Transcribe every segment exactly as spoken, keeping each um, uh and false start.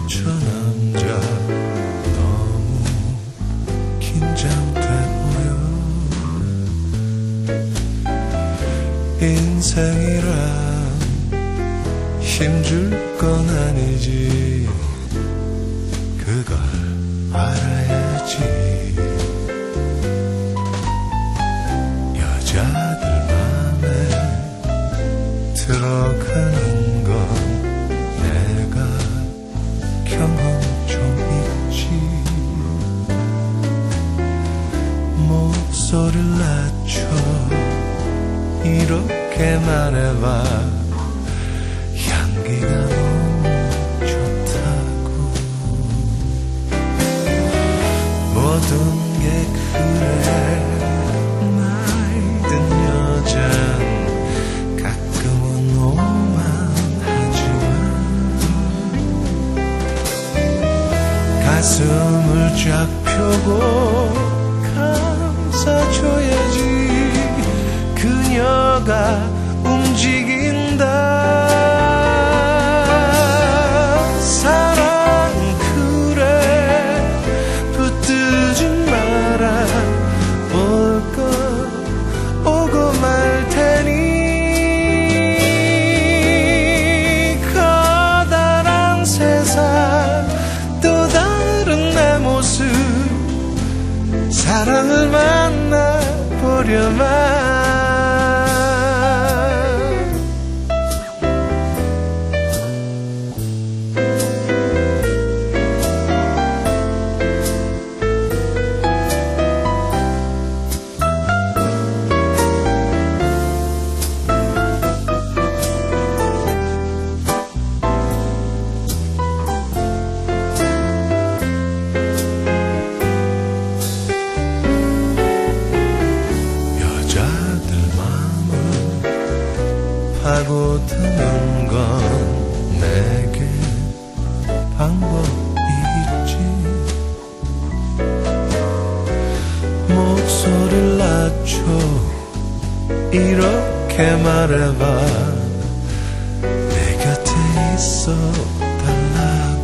저 남자 너무 긴장돼 보여. 인생이란 힘줄 건 아니지, 그걸 알아야지. 여자들 맘에 들어가는 건 내가 경험 좀 있지. 목소리를 낮춰 이렇게 말해봐. 향기가 너무 좋다고. 모든 게 그래 나이든 여잔 가끔은 오만하지만 가슴을 쫙 펴고 감싸줘야지. 그녀가 움직인다. 사랑 그래 붙들지 마라. 올 것 오고 말 테니. 커다란 세상 또 다른 내 모습 사랑을 만나보려만. 파고드는 건 내게 방법이 있지. 목소리를 낮춰 이렇게 말해봐. 내 곁에 있어 달라고.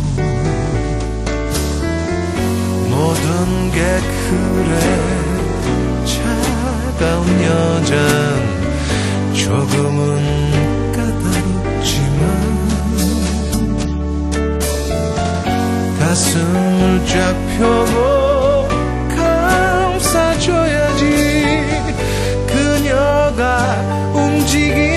모든 게 그래 차가운 여잔 조금은 까다롭지만 가슴을 쫙 펴고 감싸줘야지. 그녀가 움직이